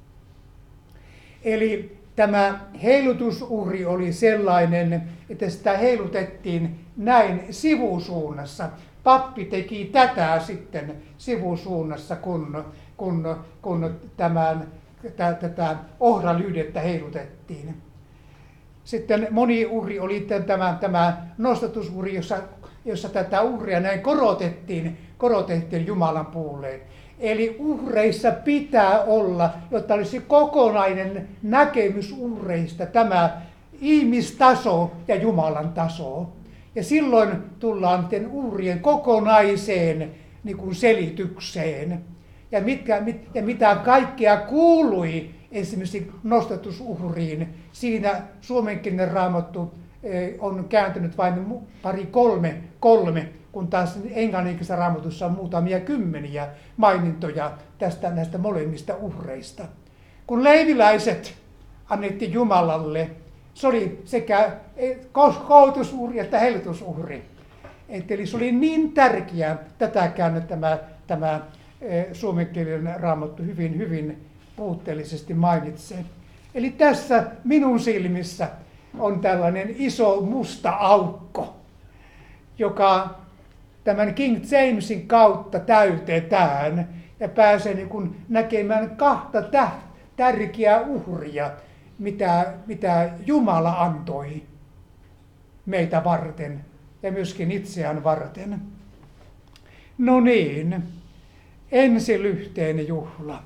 Eli tämä heilutusuhri oli sellainen, että sitä heilutettiin näin sivusuunnassa. Pappi teki tätä sitten sivusuunnassa, kun tätä ohralyhdettä heilutettiin. Sitten moni uhri oli tämä nostatusuhri, jossa tätä uhria näin korotettiin Jumalan puoleen. Eli uhreissa pitää olla, jotta olisi kokonainen näkemys uhreista, tämä ihmistaso ja Jumalan taso. Ja silloin tullaan uhrien kokonaiseen niin kuin selitykseen. Ja mitä kaikkea kuului esimerkiksi nostatusuhriin. Siinä suomenkielinen Raamattu on kääntynyt vain kolme, kun taas englanninkielisessä Raamatussa on muutamia kymmeniä mainintoja näistä molemmista uhreista. Kun leeviläiset annettiin Jumalalle, se oli sekä koutusuhri että helitusuhri. Eli se oli niin tärkeää, tätäkään tämä suomenkielinen Raamattu hyvin puutteellisesti mainitsee. Eli tässä minun silmissä on tällainen iso musta aukko, joka tämän King Jamesin kautta täytetään ja pääsee niin kuin näkemään kahta tärkeää uhria, mitä Jumala antoi meitä varten ja myöskin itseään varten. No niin, ensilyhteen juhla.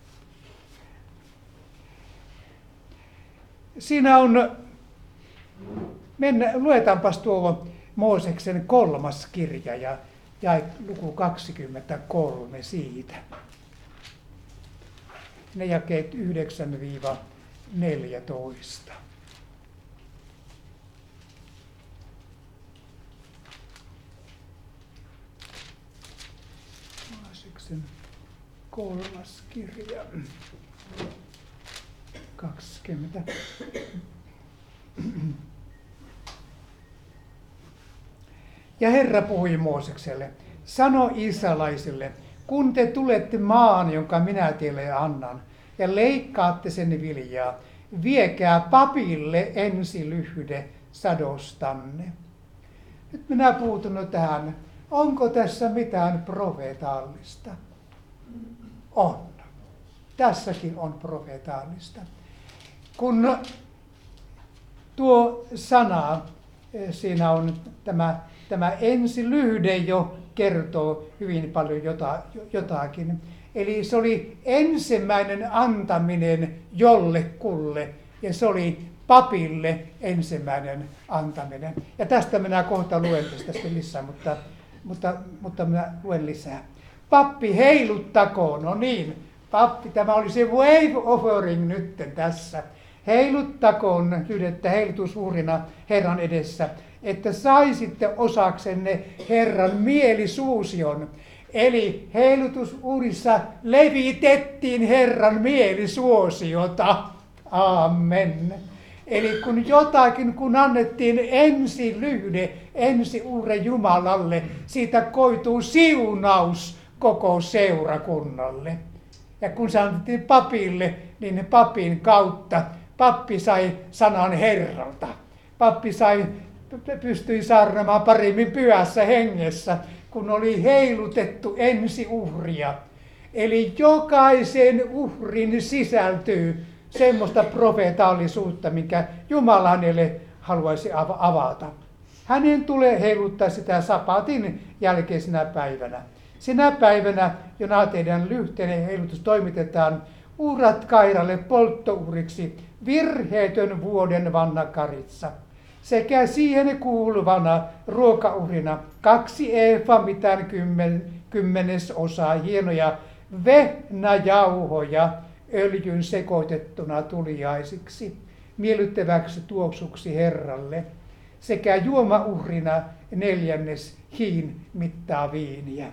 Siinä on, luetaanpas tuo Mooseksen 3. kirja ja luku 23 siitä. Ne jakeet 9-14. Mooseksen 3. kirja 20. Ja Herra puhui Moosekselle, sano israelaisille, kun te tulette maan, jonka minä teille annan, ja leikkaatte sen viljaa, viekää papille ensilyhde sadostanne. Nyt minä puutun tähän, onko tässä mitään profeetaalista? On. Tässäkin on profeetaalista. Kun tuo sana, siinä on tämä ensilyhde jo kertoo hyvin paljon jotakin. Eli se oli ensimmäinen antaminen jollekulle ja se oli papille ensimmäinen antaminen. Ja tästä minä kohta luen tästä lisää, mutta minä luen lisää. Pappi heiluttakoon, no niin, pappi, tämä oli se wave offering nyt tässä. Heiluttakoon lyhdettä heilutusuhrina Herran edessä, että saisitte osaksenne Herran mielisuusion. Eli heilutusuunissa levitettiin Herran mielisuosiota. Amen. Eli kun annettiin ensi uhre Jumalalle, siitä koituu siunaus koko seurakunnalle. Ja kun se annettiin papille, niin papin kautta pappi sai sanan Herralta. Pappi pystyi saarnaamaan paremmin pyhässä hengessä, kun oli heilutettu ensiuhria. Eli jokaisen uhrin sisältyy semmoista profeetaallisuutta, minkä Jumala hänelle haluaisi avata. Hänen tulee heiluttaa sitä sapatin jälkeisenä päivänä. Sinä päivänä, jona teidän lyhteinen heilutus toimitetaan, uhrat Kairalle polttouhriksi virheetön vuoden vanha karitsa. Sekä siihen kuuluvana ruokauhrina 2 eefa mitään 10 hienoja vehnäjauhoja öljyn sekoitettuna tuliaisiksi, miellyttäväksi tuoksuksi Herralle, sekä juomauhrina 4 hiin mittaa viiniä.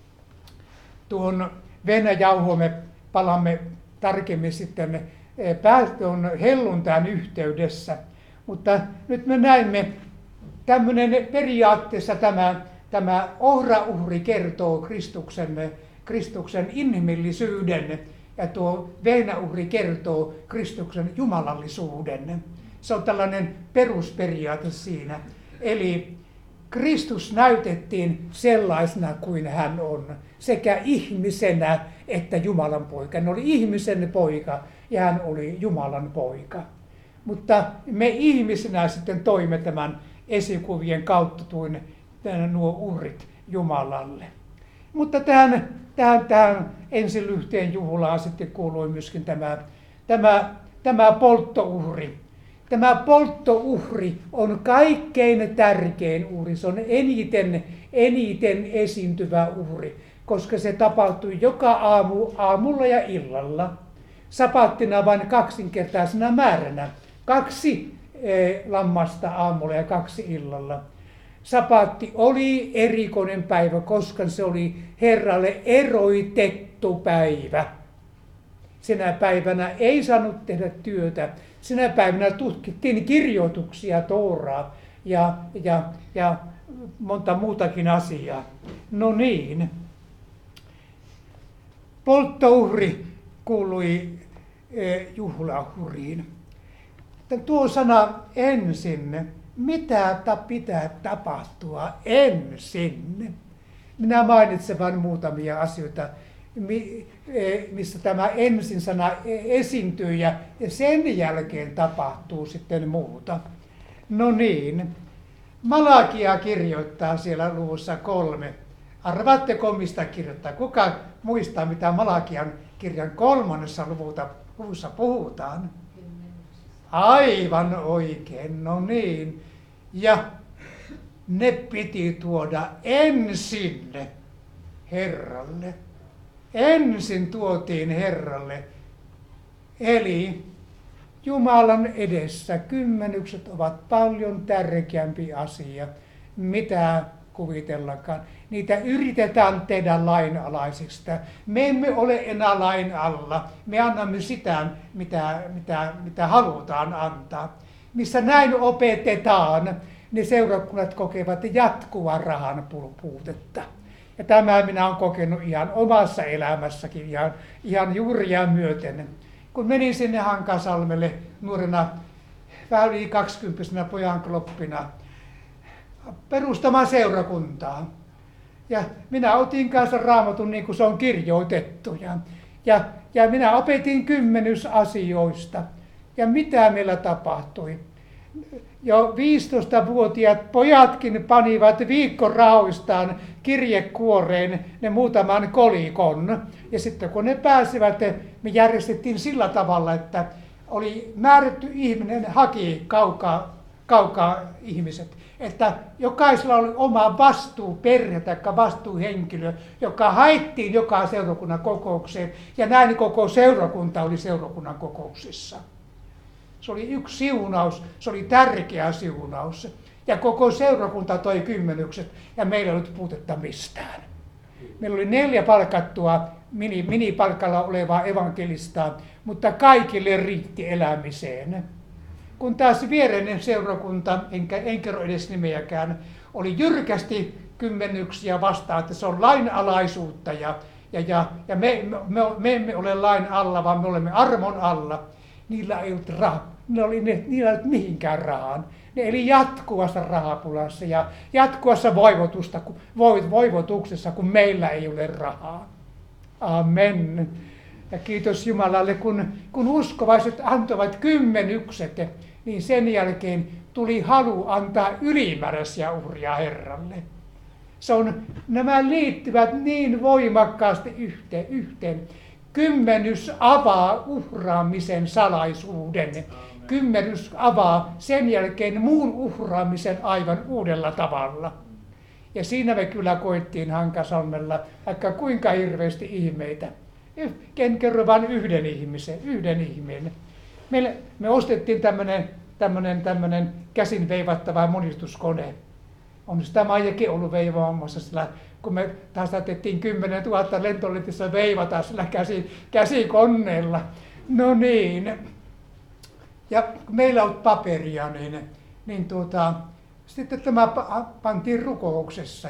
Tuon vehnäjauhoon me palamme tarkemmin sitten tuon helluntain yhteydessä, mutta nyt me näemme tämmöinen periaatteessa tämä ohrauhri kertoo Kristuksen inhimillisyyden ja tuo vehnäuhri kertoo Kristuksen jumalallisuuden. Se on tällainen perusperiaate siinä. Eli Kristus näytettiin sellaisena kuin hän on, sekä ihmisenä että Jumalan poika. Hän oli ihmisen poika ja hän oli Jumalan poika. Mutta me ihmisenä sitten toimme tämän esikuvien kautta tuin nuo uhrit Jumalalle. Mutta tähän ensilyhteen juhlaan sitten kuului myöskin tämä polttouhri. Tämä polttouhri on kaikkein tärkein uhri, se on eniten esiintyvä uhri, koska se tapahtui joka aamulla ja illalla. Sapattina vain kaksinkertaisena määränä. 2 lammasta aamulla ja 2 illalla. Sapatti oli erikoinen päivä, koska se oli Herralle eroitettu päivä. Sinä päivänä ei saanut tehdä työtä. Sinä päivänä tutkittiin kirjoituksia, Tooraa ja monta muutakin asiaa. No niin. Polttouhri kuului juhlauhriin. Tuo sana ensin. Mitä pitää tapahtua ensin? Minä mainitsen vain muutamia asioita, missä tämä ensin sana esiintyy ja sen jälkeen tapahtuu sitten muuta. No niin, Malakia kirjoittaa siellä luvussa 3. Arvaatteko mistä kirjoittaa? Kuka muistaa mitä Malakian kirjan 3. luvussa puhutaan? Aivan oikein, no niin. Ja ne piti tuoda ensin Herralle. Ensin tuotiin Herralle. Eli Jumalan edessä kymmenykset ovat paljon tärkeämpi asia, mitä kuvitellakaan. Niitä yritetään tehdä lainalaisista. Me emme ole enää lain alla. Me annamme sitä, mitä halutaan antaa. Missä näin opetetaan, niin seurakunnat kokevat jatkuvan rahan puutetta. Ja tämä minä olen kokenut ihan omassa elämässäkin, ihan juuria myöten. Kun menin sinne Hankasalmelle nuorena, vähän yli 20-vuotiaana pojankloppina, perustamaan seurakuntaa. Ja minä otin kanssa Raamatun niin kuin se on kirjoitettu. Ja minä opetin 10 asioista. Ja mitä meillä tapahtui? Jo 15-vuotiaat pojatkin panivat viikkorauistaan kirjekuoreen ne muutaman kolikon. Ja sitten kun ne pääsivät, me järjestettiin sillä tavalla, että oli määrätty ihminen haki kaukaa ihmiset. Että jokaisella oli oma vastuuperhe tai vastuuhenkilö, joka haettiin joka seurakunnan kokoukseen. Ja näin koko seurakunta oli seurakunnan kokouksissa. Se oli yksi siunaus, se oli tärkeä siunaus. Ja koko seurakunta toi kymmenykset ja meillä ei ollut puutetta mistään. Meillä oli 4 palkattua minipalkalla olevaa evankelistaa, mutta kaikille riitti elämiseen. Kun taas viereinen seurakunta, en kerro edes nimeäkään, oli jyrkästi kymmenyksiä vastaan, että se on lainalaisuutta ja me emme ole lain alla, vaan me olemme armon alla. Niillä ei ollut rahaa. Niillä ei ollut mihinkään rahaan. Ne eli jatkuvassa rahapulassa ja jatkuvassa voivotuksessa, kun meillä ei ole rahaa. Amen. Ja kiitos Jumalalle, kun uskovaiset antoivat kymmenykset, niin sen jälkeen tuli halu antaa ylimääräisiä uhria Herralle. Nämä liittyvät niin voimakkaasti yhteen. Kymmenys avaa uhraamisen salaisuuden. Kymmenys avaa sen jälkeen muun uhraamisen aivan uudella tavalla. Ja siinä me kyllä koettiin Hankasalmella vaikka kuinka hirveästi ihmeitä. En kerro vain yhden ihmeen. Me ostettiin tämmöinen käsin veivattava monistuskone. On sitä Maijakin ollut veivaamassa sillä, kun me taas otettiin 10 000 lentoletissä veivata sillä käsikoneella. No niin. Ja meillä on paperia, niin sitten tämä pantiin rukouksessa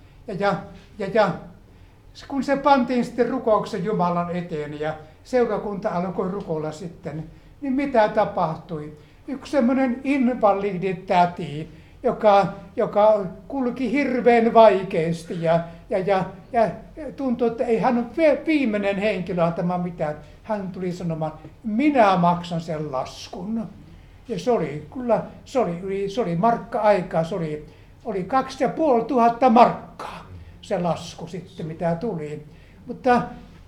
ja kun se pantiin sitten rukouksen Jumalan eteen ja seurakunta alkoi rukoilla sitten, niin mitä tapahtui? Yksi semmoinen invaliditäti, joka kulki hirveän vaikeasti ja tuntui, että ei hän ole viimeinen henkilö antamaan mitään. Hän tuli sanomaan, minä maksan sen laskun. Ja se oli markka-aikaa, se oli 2500 markkaa se lasku sitten, mitä tuli. Mutta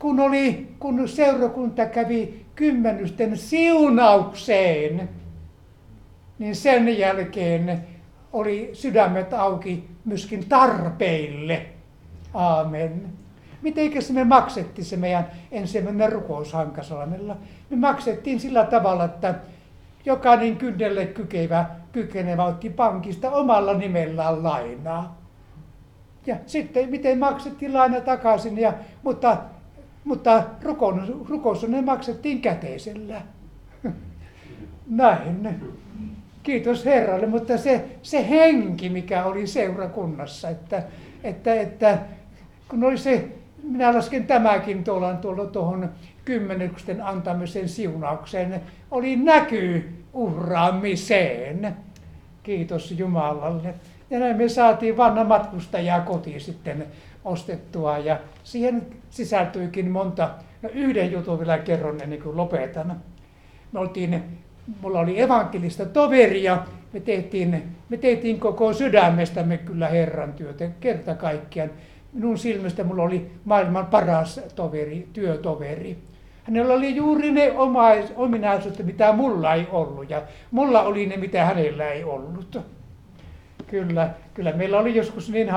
kun seurakunta kävi kymmenysten siunaukseen, niin sen jälkeen oli sydämet auki myöskin tarpeille. Aamen. Mitenkäs me maksettiin se meidän ensimmäinen rukous Hankasalmella? Me maksettiin sillä tavalla, että jokainen kynnelle kykenevä otti pankista omalla nimellään lainaa. Ja sitten miten maksettiin laina takaisin, mutta rukous ne maksettiin käteisellä. Näin. Kiitos Herralle, mutta se henki, mikä oli seurakunnassa, että kun oli se, minä lasken tämäkin tuohon kymmenyksen antamisen siunaukseen, oli näky uhraamiseen. Kiitos Jumalalle. Ja näin me saatiin vanha matkustajaa kotiin sitten ostettua ja siihen sisältyikin monta, yhden jutun vielä kerron ennen kuin lopetan. Mulla oli evankelista toveri ja me tehtiin koko sydämestämme kyllä Herran työtä kerta kaikkiaan. Minun silmästä mulla oli maailman paras työtoveri. Hänellä oli juuri ne ominaisuudet, mitä mulla ei ollut ja mulla oli ne, mitä hänellä ei ollut. Kyllä meillä oli joskus niin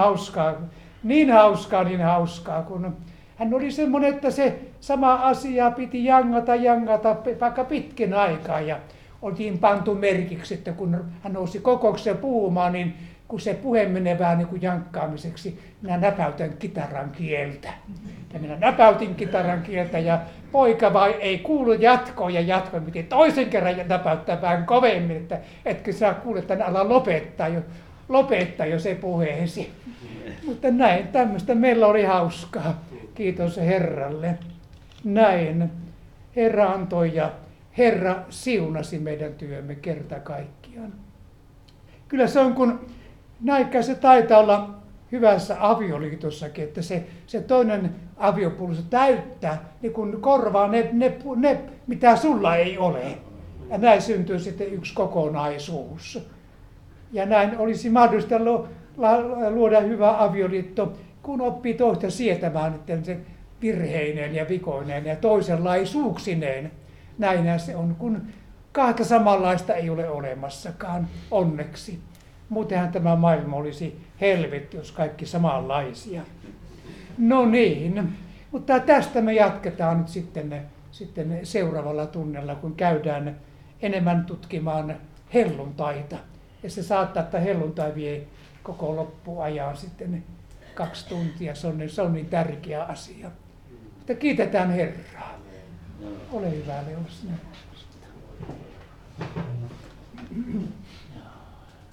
hauskaa, kun hän oli semmoinen, että se sama asia piti jangata vaikka pitkin aikaa ja oltiin pantu merkiksi, että kun hän nousi kokoukseen puhumaan, niin kun se puhe menee vähän niin kuin jankkaamiseksi, minä näpäytän kitaran kieltä. Ja minä näpäytin kitaran kieltä ja poika vai ei kuulu jatkoa ja piti toisen kerran näpäyttää vähän kovemmin, että etkö saa kuulla, että älä lopettaa jo se puheesi. Mutta näin, tämmöistä meillä oli hauskaa. Kiitos Herralle. Näin. Herra antoi ja Herra siunasi meidän työmme kerta kaikkiaan. Kyllä se on, kun näinkä se taitaa olla hyvässä avioliitossakin, että se toinen aviopuoliso täyttää, niin kun korvaa ne, mitä sulla ei ole. Ja näin syntyy sitten yksi kokonaisuus. Ja näin olisi mahdollista luoda hyvä avioliitto, kun oppii toista sietämään sen virheineen ja vikoineen ja toisenlaisuuksineen. Näinhän se on, kun kahta samanlaista ei ole olemassakaan, onneksi. Muutenhan tämä maailma olisi helvetti, jos kaikki samanlaisia. No niin, mutta tästä me jatketaan nyt sitten seuraavalla tunnella, kun käydään enemmän tutkimaan helluntaita. Ja se saattaa, että helluntai vie koko loppuajan sitten 2 tuntia. Se on niin tärkeä asia. Mutta kiitetään Herraa. Ole hyvä, Leos.